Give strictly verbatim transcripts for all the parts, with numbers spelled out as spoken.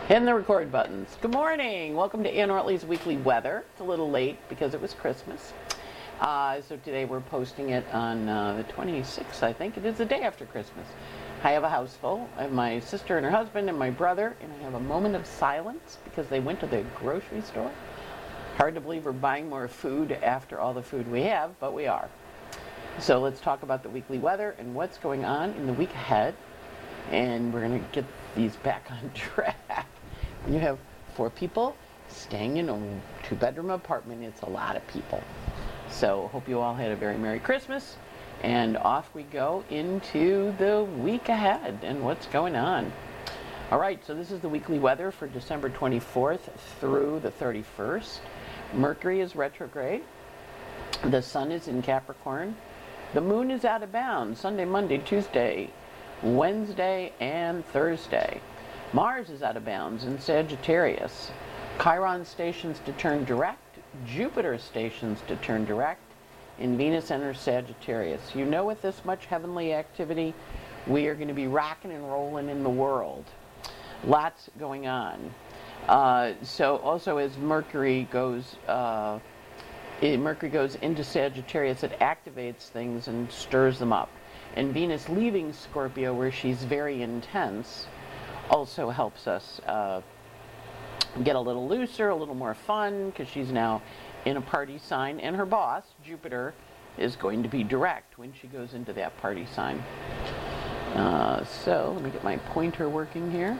Hitting the record buttons. Good morning. Welcome to Ann Ortelee's Weekly Weather. It's a little late because it was Christmas. Uh, so today we're posting it on uh, the twenty-sixth, I think. It is the day after Christmas. I have a house full. I have my sister and her husband and my brother, and I have a moment of silence because they went to the grocery store. Hard to believe we're buying more food after all the food we have, but we are. So let's talk about the weekly weather and what's going on in the week ahead. And we're going to get these back on track. When you have four people staying in a two-bedroom apartment, it's a lot of people. So hope you all had a very Merry Christmas. And off we go into the week ahead and what's going on. All right, so this is the weekly weather for December twenty-fourth through the thirty-first. Mercury is retrograde. The sun is in Capricorn. The moon is out of bounds Sunday, Monday, Tuesday, Wednesday, and Thursday. Mars is out of bounds in Sagittarius. Chiron stations to turn direct. Jupiter stations to turn direct. And Venus enters Sagittarius. You know, with this much heavenly activity, we are going to be rocking and rolling in the world. Lots going on. Uh, so also as Mercury goes, uh, it, Mercury goes into Sagittarius, it activates things and stirs them up. And Venus leaving Scorpio, where she's very intense, also helps us uh, get a little looser, a little more fun, because she's now in a party sign. And her boss, Jupiter, is going to be direct when she goes into that party sign. Uh, so let me get my pointer working here.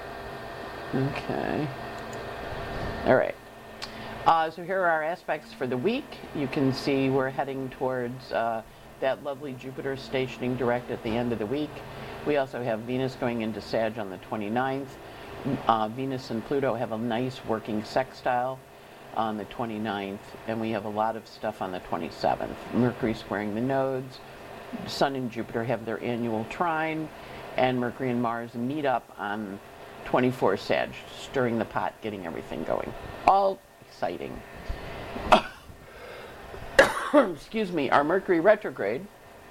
Okay. All right. Uh, so here are our aspects for the week. You can see we're heading towards uh, that lovely Jupiter stationing direct at the end of the week. We also have Venus going into Sag on the twenty-ninth. Uh, Venus and Pluto have a nice working sextile on the twenty-ninth, and we have a lot of stuff on the twenty-seventh. Mercury squaring the nodes. Sun and Jupiter have their annual trine, and Mercury and Mars meet up on twenty-four Sag, stirring the pot, getting everything going. All exciting. Excuse me, our Mercury retrograde,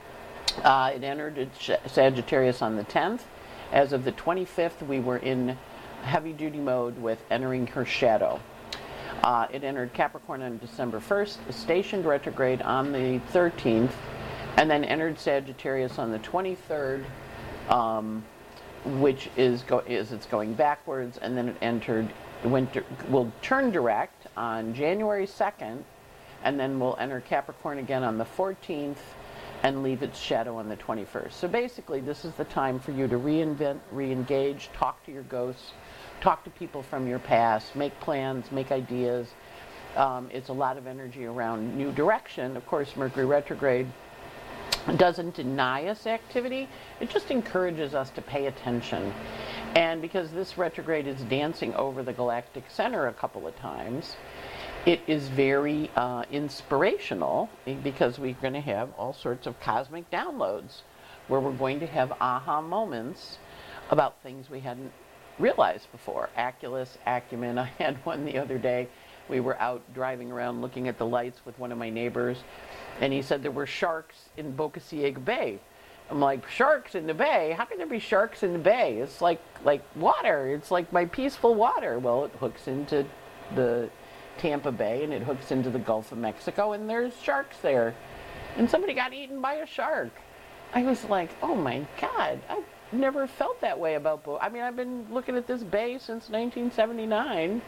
uh, it entered Sagittarius on the tenth. As of the twenty-fifth, we were in heavy-duty mode with entering her shadow. Uh, it entered Capricorn on December first, stationed retrograde on the thirteenth, and then entered Sagittarius on the twenty-third, um, which is, go is it's going backwards, and then it entered, went to, will turn direct on January second, and then we'll enter Capricorn again on the fourteenth and leave its shadow on the twenty-first. So basically, this is the time for you to reinvent, re-engage, talk to your ghosts, talk to people from your past, make plans, make ideas. Um, it's a lot of energy around new direction. Of course, Mercury retrograde doesn't deny us activity. It just encourages us to pay attention. And because this retrograde is dancing over the galactic center a couple of times, it is very uh, inspirational, because we're going to have all sorts of cosmic downloads where we're going to have aha moments about things we hadn't realized before. Oculus, acumen. I had one the other day. We were out driving around looking at the lights with one of my neighbors, and he said there were sharks in Boca Ciega Bay. I'm like, sharks in the bay? How can there be sharks in the bay? It's like like water. It's like my peaceful water. Well, it hooks into the Tampa Bay, and it hooks into the Gulf of Mexico, and there's sharks there. And somebody got eaten by a shark. I was like, oh my God, I've never felt that way about Boca. I mean, I've been looking at this bay since nineteen seventy-nine,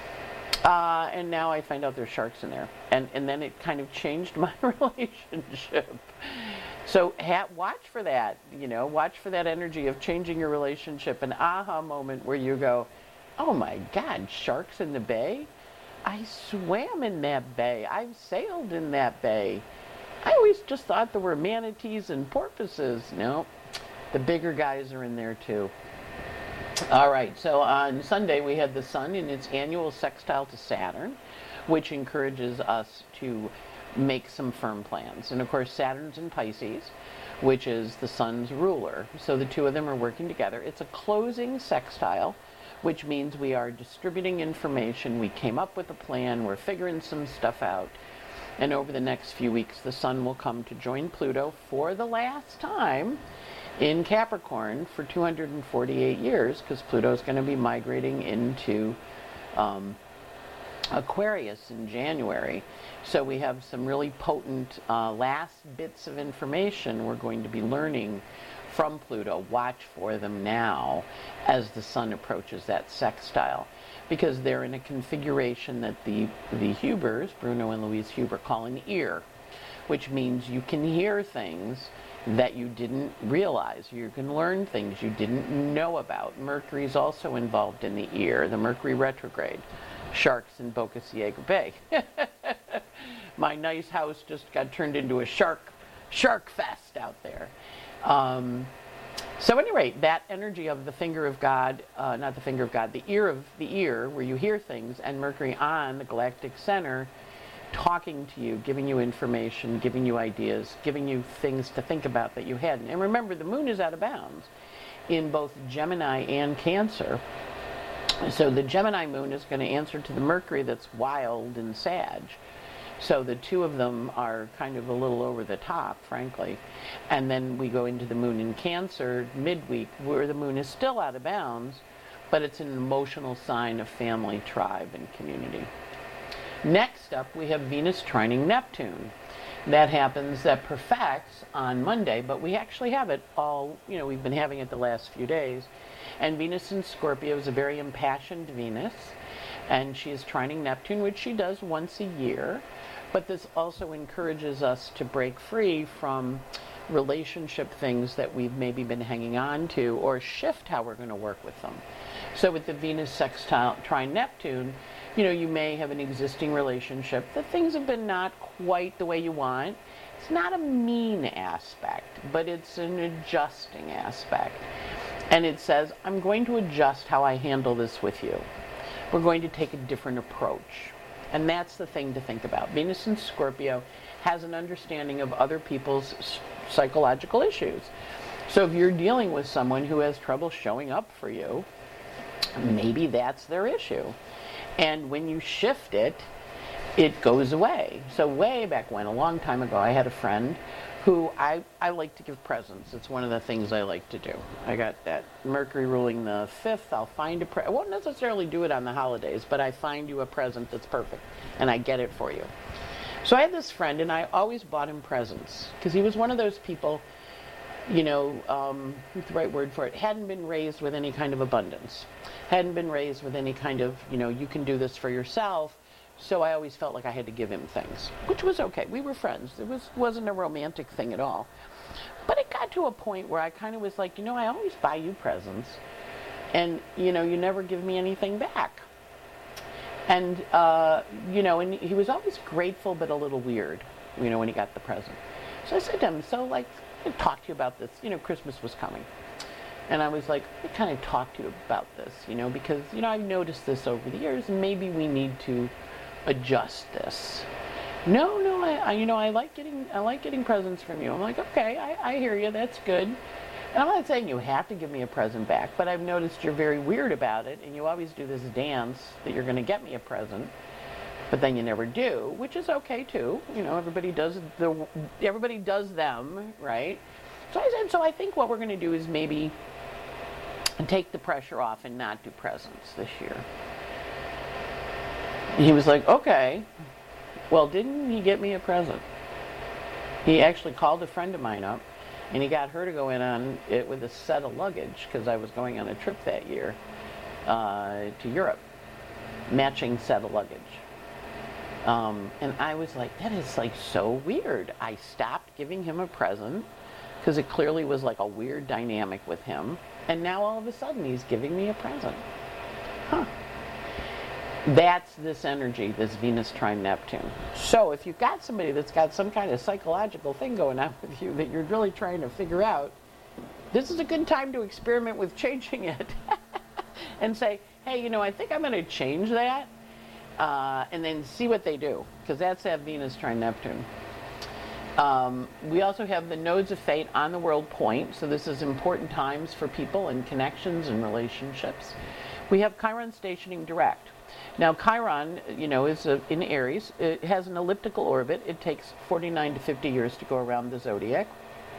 uh, and now I find out there's sharks in there. And, and then it kind of changed my relationship. So ha watch for that, you know, watch for that energy of changing your relationship, an aha moment where you go, oh my God, sharks in the bay? I swam in that bay. I've sailed in that bay. I always just thought there were manatees and porpoises. No, the bigger guys are in there too. All right, so on Sunday we had the sun in its annual sextile to Saturn, which encourages us to make some firm plans. And of course, Saturn's in Pisces, which is the sun's ruler. So the two of them are working together. It's a closing sextile, which means we are distributing information. We came up with a plan. We're figuring some stuff out. And over the next few weeks, the sun will come to join Pluto for the last time in Capricorn for two hundred forty-eight years, because Pluto's going to be migrating into um, Aquarius in January. So we have some really potent uh, last bits of information we're going to be learning from Pluto. Watch for them now as the sun approaches that sextile, because they're in a configuration that the, the Hubers, Bruno and Louise Huber, call an ear, which means you can hear things that you didn't realize. You can learn things you didn't know about. Mercury's also involved in the ear, the Mercury retrograde. Sharks in Boca Ciega Bay. My nice house just got turned into a shark, shark fest out there. Um, so at any rate, that energy of the finger of God, uh, not the finger of God, the ear of the ear, where you hear things, and Mercury on the galactic center, talking to you, giving you information, giving you ideas, giving you things to think about that you hadn't. And remember, the moon is out of bounds in both Gemini and Cancer. So the Gemini moon is going to answer to the Mercury that's wild and Sag. So the two of them are kind of a little over the top, frankly. And then we go into the moon in Cancer midweek, where the moon is still out of bounds, but it's an emotional sign of family, tribe, and community. Next up, we have Venus trining Neptune. That happens, that perfects on Monday, but we actually have it all, you know, we've been having it the last few days. And Venus in Scorpio is a very impassioned Venus, and she is trining Neptune, which she does once a year. But this also encourages us to break free from relationship things that we've maybe been hanging on to, or shift how we're going to work with them. So with the Venus sextile trine Neptune, you know, you may have an existing relationship that things have been not quite the way you want. It's not a mean aspect, but it's an adjusting aspect. And it says, I'm going to adjust how I handle this with you. We're going to take a different approach. And that's the thing to think about. Venus in Scorpio has an understanding of other people's psychological issues. So if you're dealing with someone who has trouble showing up for you, maybe that's their issue. And when you shift it, it goes away. So way back when, a long time ago, I had a friend who I, I like to give presents. It's one of the things I like to do. I got that Mercury ruling the fifth. I'll find a present. I won't necessarily do it on the holidays, but I find you a present that's perfect, and I get it for you. So I had this friend, and I always bought him presents, because he was one of those people, you know, um, what's the right word for it, hadn't been raised with any kind of abundance, hadn't been raised with any kind of, you know, you can do this for yourself. So I always felt like I had to give him things, which was okay. We were friends. It was, wasn't a romantic thing at all. But it got to a point where I kind of was like, you know, I always buy you presents, and, you know, you never give me anything back. And, uh, you know, and he was always grateful but a little weird, you know, when he got the present. So I said to him, so, like, I talk to you about this. You know, Christmas was coming. And I was like, I kind of talk to you about this, you know, because, you know, I've noticed this over the years, and maybe we need to adjust this. No, no, I, I, you know, I like getting, I like getting presents from you. I'm like, okay, I, I hear you, that's good. And I'm not saying you have to give me a present back, but I've noticed you're very weird about it, and you always do this dance that you're going to get me a present, but then you never do, which is okay too. You know, everybody does the, everybody does them, right? So I said, so I think what we're going to do is maybe take the pressure off and not do presents this year. He was like, okay. Well, didn't he get me a present? He actually called a friend of mine up, and he got her to go in on it with a set of luggage, because I was going on a trip that year uh, to Europe, matching set of luggage. Um, and I was like, that is like so weird. I stopped giving him a present, because it clearly was like a weird dynamic with him. And now all of a sudden he's giving me a present. Huh. That's this energy, this Venus trine Neptune. So if you've got somebody that's got some kind of psychological thing going on with you that you're really trying to figure out, this is a good time to experiment with changing it. And say, hey, you know, I think I'm going to change that. Uh, and then see what they do, because that's that Venus trine Neptune. Um, we also have the nodes of fate on the world point, so this is important times for people and connections and relationships. We have Chiron stationing direct. Now Chiron, you know, is a, in Aries. It has an elliptical orbit. It takes forty-nine to fifty years to go around the zodiac.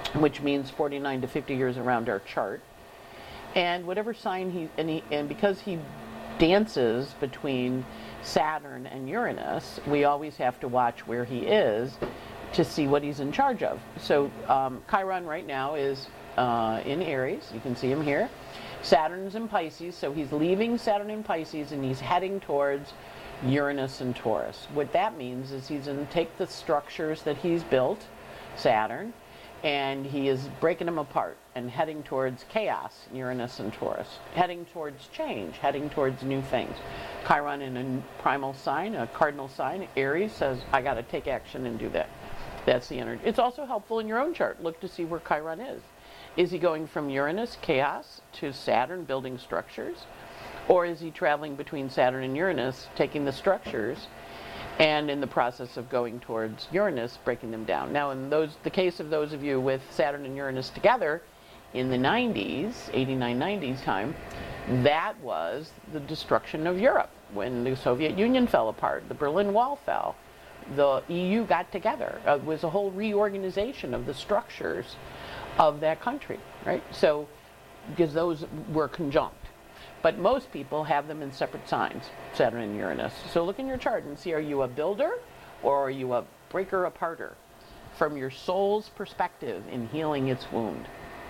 which means forty-nine to fifty years around our chart. And whatever sign he and, he, and because he dances between Saturn and Uranus, we always have to watch where he is to see what he's in charge of. So um, Chiron right now is uh, in Aries. You can see him here. Saturn's in Pisces, so he's leaving Saturn in Pisces and he's heading towards Uranus and Taurus. What that means is he's going to take the structures that he's built, Saturn, and he is breaking them apart and heading towards chaos, Uranus and Taurus, heading towards change, heading towards new things. Chiron in a primal sign, a cardinal sign, Aries, says, I got to take action and do that. That's the energy. It's also helpful in your own chart. Look to see where Chiron is. Is he going from Uranus, chaos, to Saturn, building structures? Or is he traveling between Saturn and Uranus, taking the structures, and in the process of going towards Uranus, breaking them down? Now, in those, the case of those of you with Saturn and Uranus together, in the nineties, eighty-nine nineties time, that was the destruction of Europe. When the Soviet Union fell apart, the Berlin Wall fell, the E U got together. Uh, it was a whole reorganization of the structures of that country, right? So, because those were conjunct. But most people have them in separate signs, Saturn and Uranus. So look in your chart and see, are you a builder or are you a breaker aparter? From your soul's perspective in healing its wound.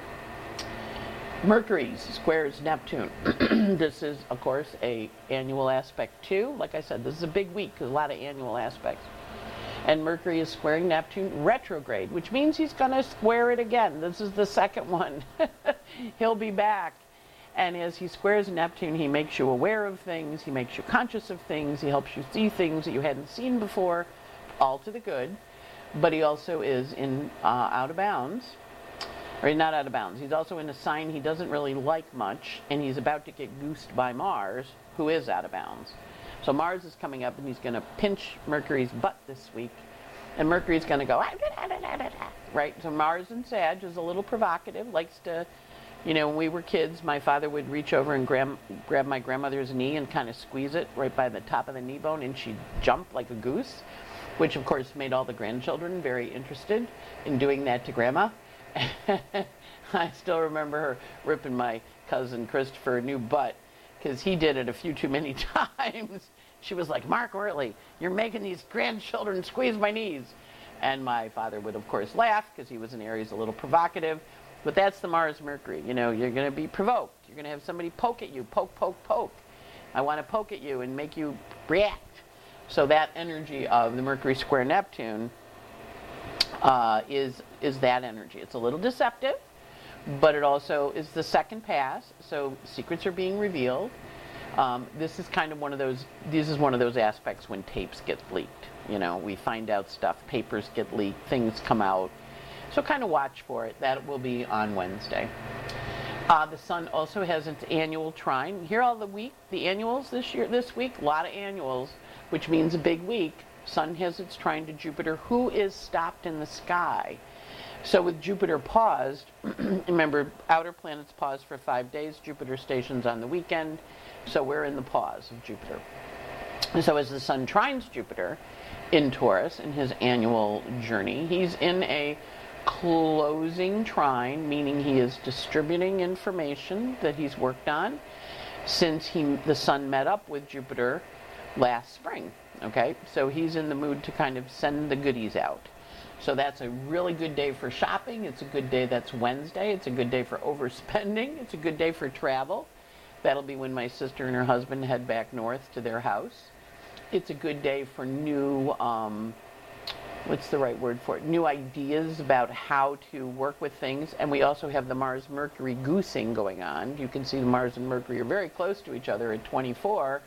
Mercury squares Neptune. This is, of course, a annual aspect too. Like I said, this is a big week because a lot of annual aspects. And Mercury is squaring Neptune retrograde, which means he's going to square it again. This is the second one. He'll be back. And as he squares Neptune, he makes you aware of things, he makes you conscious of things, he helps you see things that you hadn't seen before, all to the good. But he also is in uh, out of bounds, or not out of bounds, he's also in a sign he doesn't really like much, and he's about to get goosed by Mars, who is out of bounds. So Mars is coming up and he's going to pinch Mercury's butt this week, and Mercury's going to go, right? So Mars in Sag is a little provocative, likes to, you know, when we were kids, my father would reach over and grab, grab my grandmother's knee and kind of squeeze it right by the top of the knee bone, and she'd jump like a goose, which of course made all the grandchildren very interested in doing that to Grandma. I still remember her ripping my cousin Christopher a new butt because he did it a few too many times. She was like, Mark Wortley, you're making these grandchildren squeeze my knees. And my father would, of course, laugh because he was in Aries, a little provocative. But that's the Mars Mercury. You know, you're going to be provoked. You're going to have somebody poke at you. Poke, poke, poke. I want to poke at you and make you react. So that energy of the Mercury square Neptune uh, is, is that energy. It's a little deceptive, but it also is the second pass. So secrets are being revealed. Um, this is kind of one of those, this is one of those aspects when tapes get leaked. You know, we find out stuff, papers get leaked, things come out. So kind of watch for it. That will be on Wednesday. Uh, the Sun also has its annual trine. Here all the week, the annuals this year, this week, a lot of annuals, which means a big week. Sun has its trine to Jupiter, who is stopped in the sky. So with Jupiter paused, remember, outer planets pause for five days. Jupiter stations on the weekend. So we're in the pause of Jupiter. And so as the Sun trines Jupiter in Taurus in his annual journey, he's in a closing trine, meaning he is distributing information that he's worked on since he the Sun met up with Jupiter last spring. Okay, so he's in the mood to kind of send the goodies out. So that's a really good day for shopping. It's a good day. That's Wednesday. It's a good day for overspending. It's a good day for travel. That'll be when my sister and her husband head back north to their house. It's a good day for new um, what's the right word for it? New ideas about how to work with things. And we also have the Mars-Mercury goosing going on. You can see the Mars and Mercury are very close to each other at twenty-four.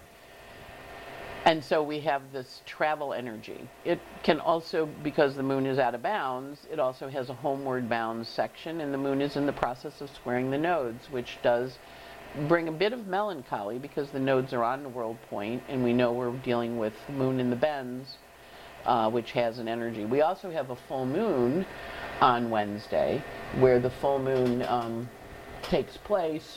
And so we have this travel energy. It can also, because the moon is out of bounds, it also has a homeward bound section, and the moon is in the process of squaring the nodes, which does bring a bit of melancholy because the nodes are on the world point, and we know we're dealing with the moon in the bends, uh, which has an energy. We also have a full moon on Wednesday, where the full moon um, takes place.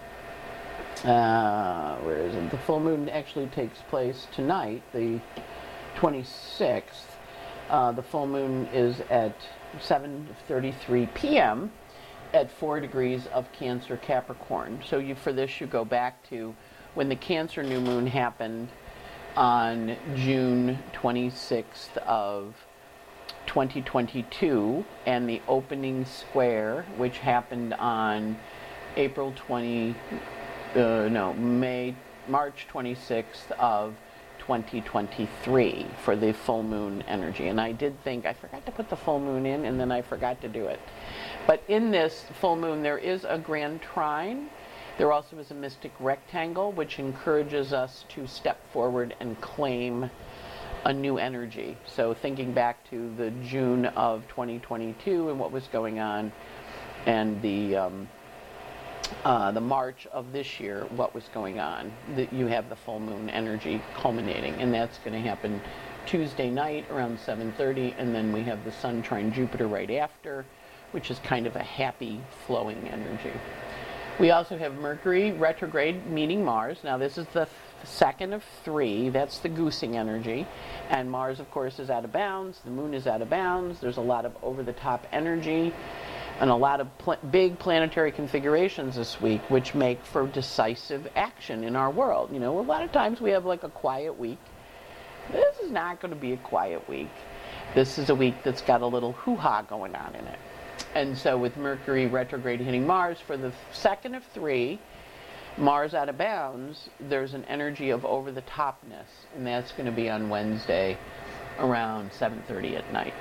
Uh, where is it? The full moon actually takes place tonight, the twenty-sixth, Uh, the full moon is at seven thirty-three p.m. at four degrees of Cancer Capricorn. So you, for this, you go back to when the Cancer new moon happened on June twenty-sixth of twenty twenty-two, and the opening square, which happened on April twentieth, uh, no, May, March twenty-sixth of twenty twenty-three for the full moon energy. And I did think, I forgot to put the full moon in, and then I forgot to do it. But in this full moon, there is a grand trine. There also is a mystic rectangle, which encourages us to step forward and claim a new energy. So thinking back to the June of twenty twenty-two and what was going on, and the um, uh, the March of this year, what was going on, that you have the full moon energy culminating, and that's going to happen Tuesday night around seven thirty, and then we have the Sun trine Jupiter right after, which is kind of a happy flowing energy. We also have Mercury retrograde meeting Mars. Now this is the second of three. That's the goosing energy. And Mars, of course, is out of bounds. The moon is out of bounds. There's a lot of over-the-top energy and a lot of pl- big planetary configurations this week, which make for decisive action in our world. You know, a lot of times we have like a quiet week. This is not going to be a quiet week. This is a week that's got a little hoo-ha going on in it. And so with Mercury retrograde hitting Mars for the second of three, Mars out of bounds, there's an energy of over-the-topness, and that's going to be on Wednesday around seven thirty at night.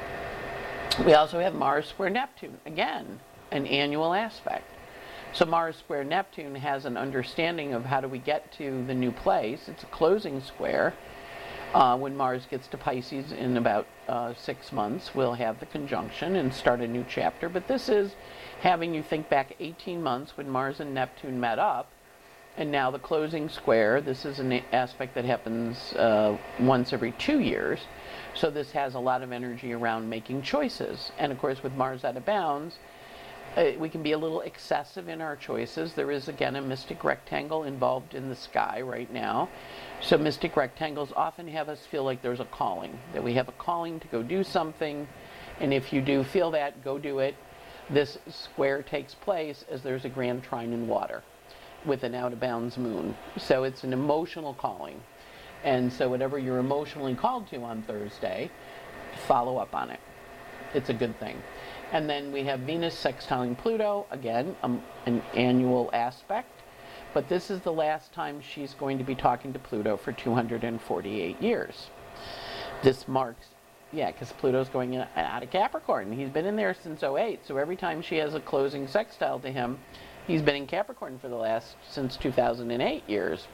We also have Mars square Neptune, again, an annual aspect. So Mars square Neptune has an understanding of how do we get to the new place. It's a closing square. Uh, when Mars gets to Pisces in about uh, six months, we'll have the conjunction and start a new chapter. But this is having you think back eighteen months when Mars and Neptune met up, and now the closing square. This is an aspect that happens uh, once every two years. So this has a lot of energy around making choices. And of course, with Mars out of bounds, uh, we can be a little excessive in our choices. There is, again, a mystic rectangle involved in the sky right now. So mystic rectangles often have us feel like there's a calling, that we have a calling to go do something. And if you do feel that, go do it. This square takes place as there's a grand trine in water with an out-of-bounds moon. So it's an emotional calling. And so whatever you're emotionally called to on Thursday, follow up on it. It's a good thing. And then we have Venus sextiling Pluto, again, um, an annual aspect. But this is the last time she's going to be talking to Pluto for two hundred forty-eight years. This marks, yeah, because Pluto's going in, out of Capricorn. He's been in there since oh eight, so every time she has a closing sextile to him, he's been in Capricorn for the last, since two thousand eight years.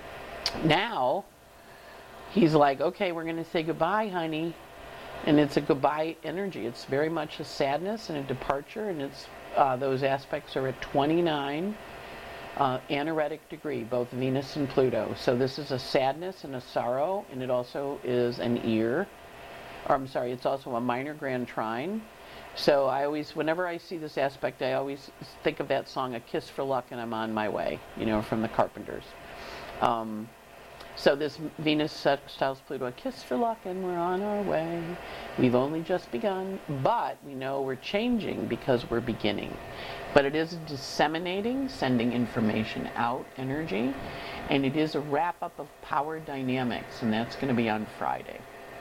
Now, he's like, okay, we're going to say goodbye, honey. And it's a goodbye energy. It's very much a sadness and a departure, and it's uh, those aspects are at twenty-nine. Uh, anaretic degree, both Venus and Pluto. So this is a sadness and a sorrow, and it also is an ear. Or I'm sorry, it's also a minor grand trine. So I always, whenever I see this aspect, I always think of that song, A Kiss for Luck and I'm on my way, you know, from the Carpenters. Um, so this Venus sextiles Pluto, a kiss for luck and we're on our way. We've only just begun, but we know we're changing because we're beginning. But it is a disseminating, sending information out energy, and it is a wrap-up of power dynamics, and that's going to be on Friday.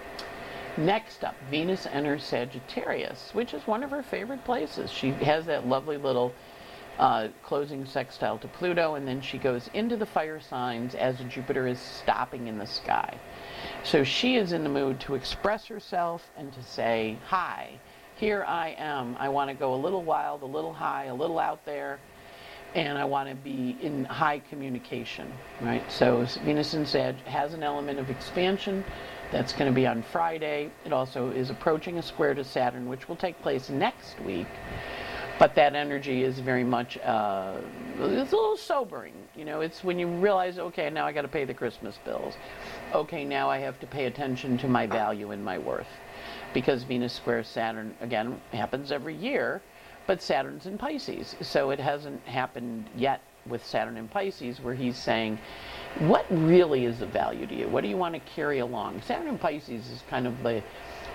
Next up, Venus enters Sagittarius, which is one of her favorite places. She has that lovely little uh, closing sextile to Pluto, and then she goes into the fire signs as Jupiter is stopping in the sky. So she is in the mood to express herself and to say, hi, here I am. I want to go a little wild, a little high, a little out there, and I want to be in high communication, right? So Venus in Sag has an element of expansion. That's going to be on Friday. It also is approaching a square to Saturn, which will take place next week. But that energy is very much, uh, it's a little sobering. You know, it's when you realize, okay, now I got to pay the Christmas bills. Okay, now I have to pay attention to my value and my worth. Because Venus squares Saturn, again, happens every year, but Saturn's in Pisces. So it hasn't happened yet with Saturn in Pisces where he's saying, what really is of value to you? What do you want to carry along? Saturn in Pisces is kind of the,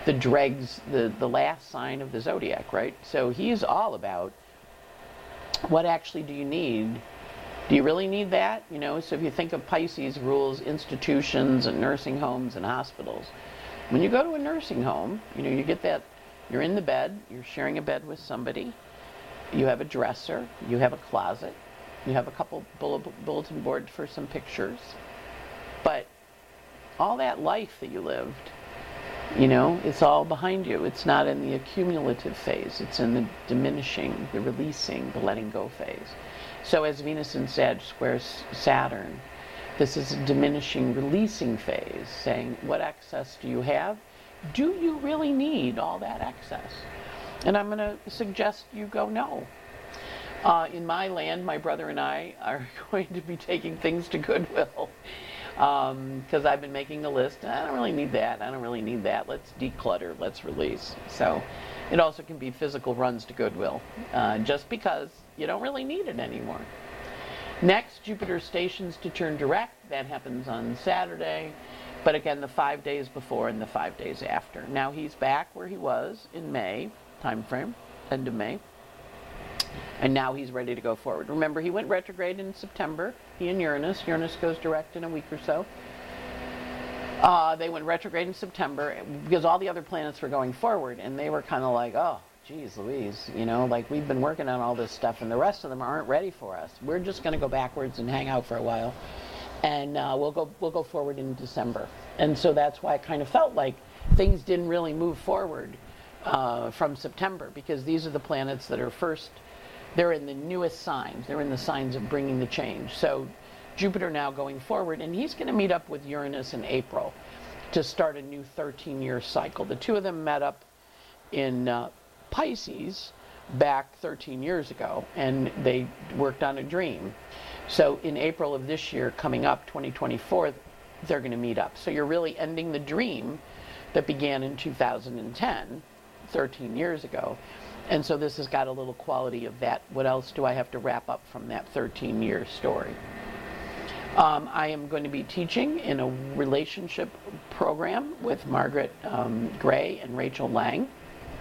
the dregs, the, the last sign of the zodiac, right? So he's all about what actually do you need. Do you really need that? You know, so if you think of Pisces rules institutions and nursing homes and hospitals, when you go to a nursing home, you know, you get that, you're in the bed, you're sharing a bed with somebody, you have a dresser, you have a closet, you have a couple bulletin boards for some pictures, but all that life that you lived, you know, it's all behind you. It's not in the accumulative phase, it's in the diminishing, the releasing, the letting go phase. So as Venus in Sag squares Saturn, this is a diminishing, releasing phase, saying, what excess do you have? Do you really need all that excess? And I'm going to suggest you go no. Uh, in my land, my brother and I are going to be taking things to Goodwill because um, I've been making a list. I don't really need that. I don't really need that. Let's declutter. Let's release. So it also can be physical runs to Goodwill, uh, just because you don't really need it anymore. Next, Jupiter stations to turn direct. That happens on Saturday, but again, the five days before and the five days after. Now he's back where he was in May, time frame, end of May, and now he's ready to go forward. Remember, he went retrograde in September, he and Uranus. Uranus goes direct in a week or so. Uh, they went retrograde in September because all the other planets were going forward, and they were kind of like, oh, geez Louise, you know, like we've been working on all this stuff and the rest of them aren't ready for us. We're just going to go backwards and hang out for a while, and uh, we'll go we'll go forward in December. And so that's why I kind of felt like things didn't really move forward uh, from September, because these are the planets that are first, they're in the newest signs. They're in the signs of bringing the change. So Jupiter now going forward, and he's going to meet up with Uranus in April to start a new thirteen-year cycle. The two of them met up in uh, Pisces back thirteen years ago, and they worked on a dream. So in April of this year, coming up, twenty twenty-four, they're going to meet up. So you're really ending the dream that began in two thousand ten, thirteen years ago. And so this has got a little quality of that. What else do I have to wrap up from that thirteen-year story? Um, I am going to be teaching in a relationship program with Margaret um, Gray and Rachel Lang.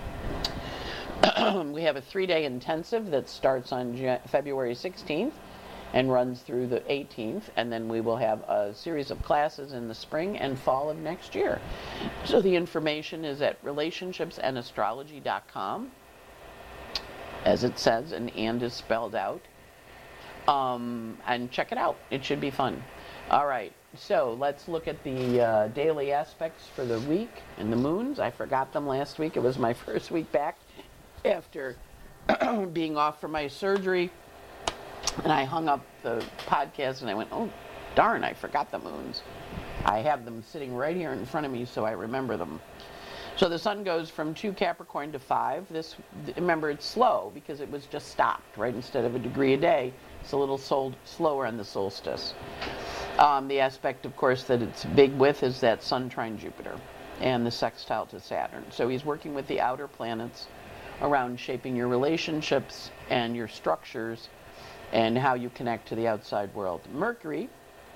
We have a three-day intensive that starts on Jan- February sixteenth and runs through the eighteenth, and then we will have a series of classes in the spring and fall of next year. So the information is at relationships and astrology dot com, as it says, and and is spelled out. Um, and check it out. It should be fun. All right, so let's look at the uh, daily aspects for the week and the moons. I forgot them last week. It was my first week back after being off for my surgery, and I hung up the podcast and I went, oh darn, I forgot the moons. I have them sitting right here in front of me, so I remember them. So the sun goes from two Capricorn to five. This, remember, it's slow because it was just stopped, right? Instead of a degree a day, it's a little sol- slower on the solstice. Um, the aspect, of course, that it's big with is that sun trine Jupiter and the sextile to Saturn. So he's working with the outer planets around shaping your relationships and your structures and how you connect to the outside world. Mercury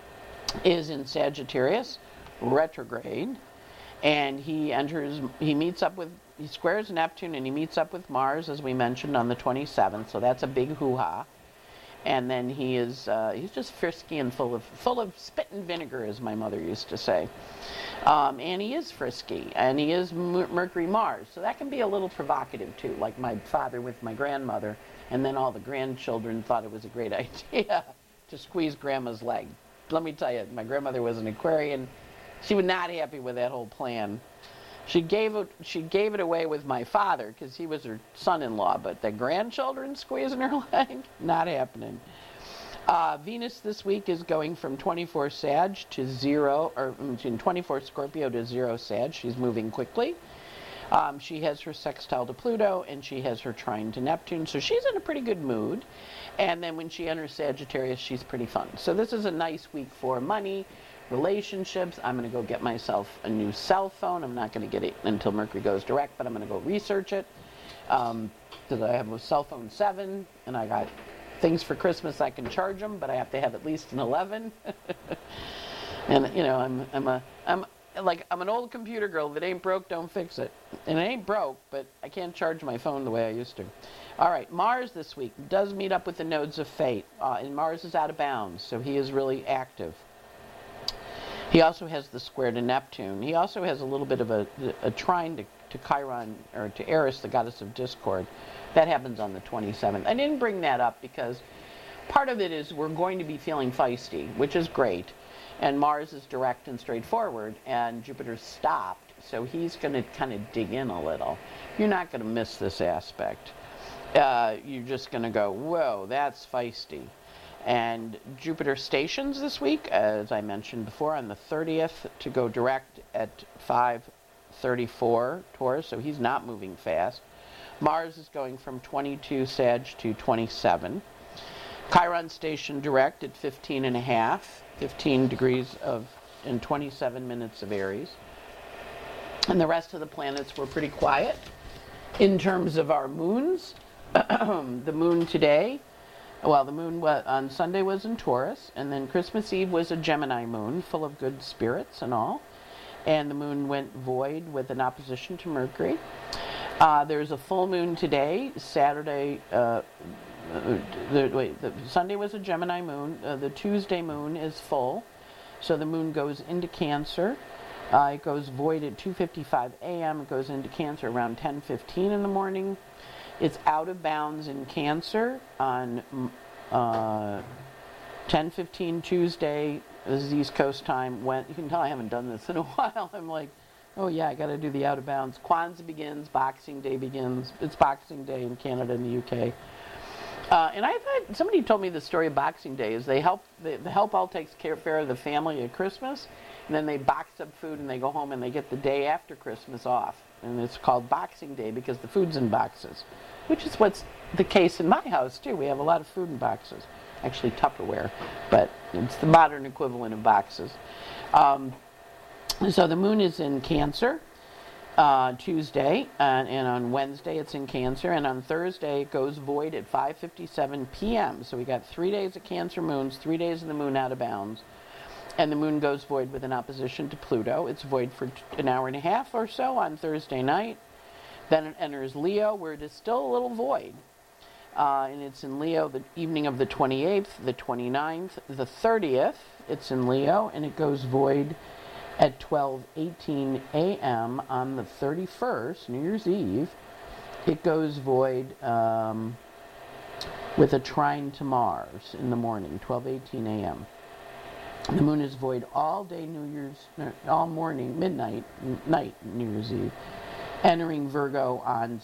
is in Sagittarius, retrograde, and he enters, he meets up with, he squares Neptune and he meets up with Mars, as we mentioned, on the twenty-seventh, so that's a big hoo-ha. And then he is, uh, he's just frisky and full of, full of spit and vinegar, as my mother used to say. Um, and he is frisky, and he is Mercury-Mars, so that can be a little provocative too, like my father with my grandmother, and then all the grandchildren thought it was a great idea to squeeze grandma's leg. Let me tell you, my grandmother was an Aquarian. She was not happy with that whole plan. She gave it, she gave it away with my father because he was her son-in-law, but the grandchildren squeezing her leg, not happening. Uh, Venus this week is going from twenty-four Sag to zero, or in twenty-four Scorpio to zero Sag. She's moving quickly. Um, she has her sextile to Pluto, and she has her trine to Neptune, so she's in a pretty good mood. And then when she enters Sagittarius, she's pretty fun. So this is a nice week for money, relationships. I'm going to go get myself a new cell phone. I'm not going to get it until Mercury goes direct, but I'm going to go research it. Um, because I have a cell phone seven, and I got things for Christmas I can charge them, but I have to have at least an eleven. And you know, I'm I'm a I'm like, I'm an old computer girl. If it ain't broke, don't fix it. And it ain't broke, but I can't charge my phone the way I used to. All right, Mars this week does meet up with the nodes of fate, uh, and Mars is out of bounds, so he is really active. He also has the square to Neptune. He also has a little bit of a, a trine to, to Chiron, or to Eris, the goddess of discord. That happens on the twenty-seventh. I didn't bring that up because part of it is we're going to be feeling feisty, which is great. And Mars is direct and straightforward, and Jupiter's stopped, so he's going to kind of dig in a little. You're not going to miss this aspect. Uh, you're just going to go, whoa, that's feisty. And Jupiter stations this week, as I mentioned before, on the thirtieth to go direct at five thirty-four Taurus, so he's not moving fast. Mars is going from twenty-two Sag to twenty-seven. Chiron stationed direct at fifteen and a half, fifteen degrees of, and twenty-seven minutes of Aries. And the rest of the planets were pretty quiet. In terms of our moons, the moon today, well, the moon on Sunday was in Taurus, and then Christmas Eve was a Gemini moon, full of good spirits and all. And the moon went void with an opposition to Mercury. Uh, there's a full moon today, Saturday, uh, the, wait, the Sunday was a Gemini moon, uh, the Tuesday moon is full, so the moon goes into Cancer. Uh, it goes void at two fifty-five a m, it goes into Cancer around ten fifteen in the morning. It's out of bounds in Cancer on uh, ten fifteen Tuesday. This is East Coast time. When, you can tell I haven't done this in a while. I'm like, oh yeah, I got to do the out of bounds. Kwanzaa begins, Boxing Day begins. It's Boxing Day in Canada and the U K. Uh, and I thought, somebody told me the story of Boxing Day is they help, the, the help all takes care of the family at Christmas, and then they box up food and they go home and they get the day after Christmas off. And it's called Boxing Day because the food's in boxes, which is what's the case in my house too. We have a lot of food in boxes, actually Tupperware, but it's the modern equivalent of boxes. Um, so the moon is in Cancer uh, Tuesday, and, and on Wednesday it's in Cancer, and on Thursday it goes void at five fifty-seven p m So we got three days of Cancer moons, three days of the moon out of bounds. And the moon goes void with an opposition to Pluto. It's void for an hour and a half or so on Thursday night. Then it enters Leo, where it is still a little void. Uh, and it's in Leo the evening of the twenty-eighth, the twenty-ninth, the thirtieth. It's in Leo, and it goes void at twelve eighteen a m on the thirty-first, New Year's Eve. It goes void um, with a trine to Mars in the morning, twelve eighteen a m The moon is void all day New Year's, no, all morning, midnight, night, New Year's Eve, entering Virgo on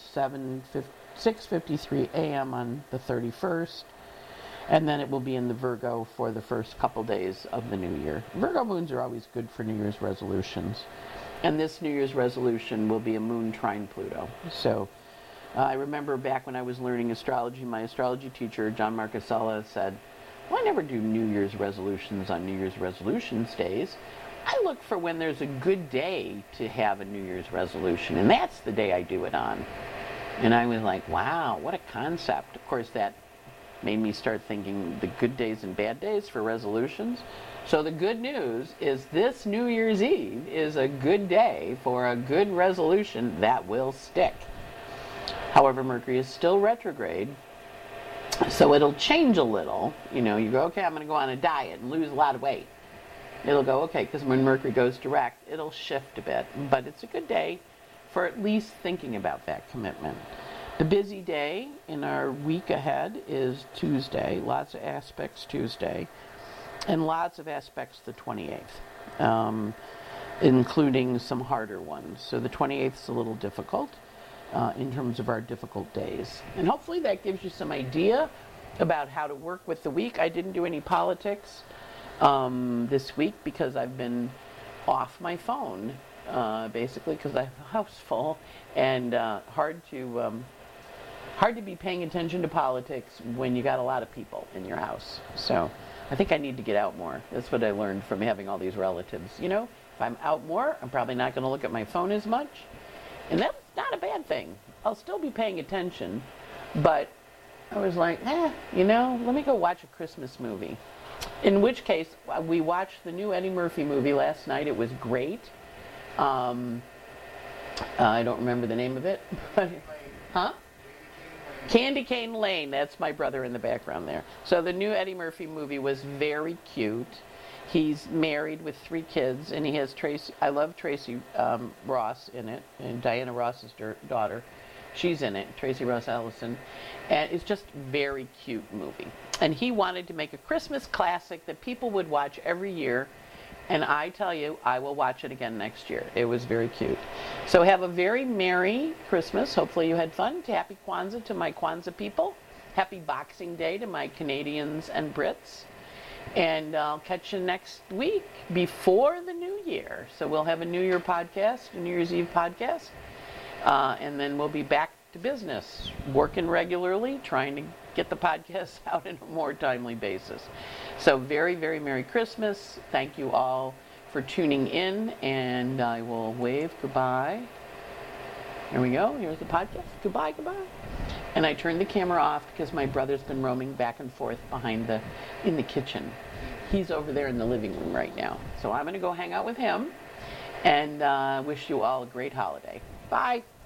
six fifty-three a m on the thirty-first, and then it will be in the Virgo for the first couple days of the new year. Virgo moons are always good for New Year's resolutions, and this New Year's resolution will be a moon trine Pluto. So uh, I remember back when I was learning astrology, my astrology teacher, John Marcasella, said, well, I never do New Year's resolutions on New Year's resolutions days. I look for when there's a good day to have a New Year's resolution, and that's the day I do it on. And I was like, wow, what a concept. Of course, that made me start thinking the good days and bad days for resolutions. So the good news is this New Year's Eve is a good day for a good resolution that will stick. However, Mercury is still retrograde, so it'll change a little. You know, you go, okay, I'm going to go on a diet and lose a lot of weight. It'll go, okay, because when Mercury goes direct, it'll shift a bit. But it's a good day for at least thinking about that commitment. The busy day in our week ahead is Tuesday, lots of aspects Tuesday, and lots of aspects the twenty-eighth, um, including some harder ones. So the twenty-eighth is a little difficult uh, in terms of our difficult days. And hopefully that gives you some idea about how to work with the week. I didn't do any politics um, this week because I've been off my phone, uh, basically because I have a house full, and uh, hard to... Um, Hard to be paying attention to politics when you got a lot of people in your house. So I think I need to get out more. That's what I learned from having all these relatives. You know, if I'm out more, I'm probably not going to look at my phone as much. And that's not a bad thing. I'll still be paying attention. But I was like, eh, you know, let me go watch a Christmas movie. In which case, we watched the new Eddie Murphy movie last night. It was great. Um, uh, I don't remember the name of it. But, huh? Candy Cane Lane. That's my brother in the background there. So the new Eddie Murphy movie was very cute. He's married with three kids, and he has Tracy. I love Tracy um, Ross in it, and Diana Ross's daughter. She's in it, Tracy Ross Ellison. And it's just a very cute movie. And he wanted to make a Christmas classic that people would watch every year. And I tell you, I will watch it again next year. It was very cute. So have a very Merry Christmas. Hopefully you had fun. Happy Kwanzaa to my Kwanzaa people. Happy Boxing Day to my Canadians and Brits. And I'll catch you next week before the new year. So we'll have a New Year podcast, a New Year's Eve podcast. Uh, and then we'll be back to business, working regularly, trying to get the podcast out on a more timely basis. So very, very Merry Christmas. Thank you all for tuning in, and I will wave goodbye. There we go. Here's the podcast. Goodbye, goodbye. And I turned the camera off because my brother's been roaming back and forth behind the, in the kitchen. He's over there in the living room right now. So I'm going to go hang out with him, and uh, wish you all a great holiday. Bye.